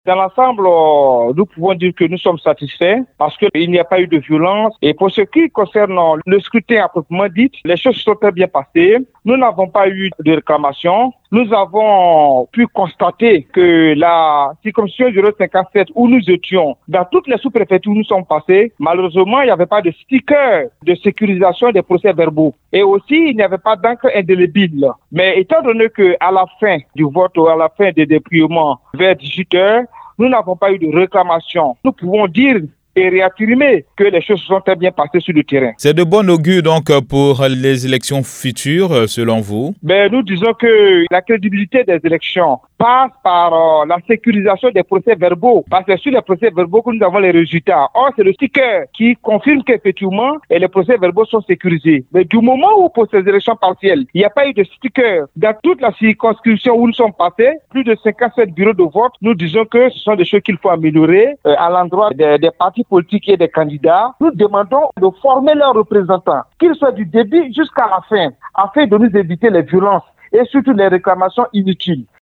Dans l'ensemble, nous pouvons dire que nous sommes satisfaits parce qu'il n'y a pas eu de violence. Et pour ce qui concerne le scrutin à proprement dit, les choses se sont très bien passées. Nous n'avons pas eu de réclamation. Nous avons pu constater que la circonscription 057 où nous étions, dans toutes les sous-préfectures où nous sommes passés, malheureusement, il n'y avait pas de sticker de sécurisation des procès-verbaux. Et aussi, il n'y avait pas d'encre indélébile. Mais étant donné qu'à la fin du vote ou à la fin des dépouillements vers 18 heures, nous n'avons pas eu de réclamation. Nous pouvons dire et réaffirmer que les choses se sont très bien passées sur le terrain. C'est de bon augure donc pour les élections futures, selon vous? Nous disons que la crédibilité des élections passe par la sécurisation des procès-verbaux. Parce que sur les procès-verbaux que nous avons les résultats. Or, c'est le sticker qui confirme qu'effectivement, les procès-verbaux sont sécurisés. Mais du moment où pour ces élections partielles, il n'y a pas eu de sticker dans toute la circonscription où nous sommes passés, plus de 57 bureaux de vote, nous disons que ce sont des choses qu'il faut améliorer à l'endroit des partis politiques et des candidats. Nous demandons de former leurs représentants, qu'ils soient du début jusqu'à la fin, afin de nous éviter les violences et surtout les réclamations inutiles.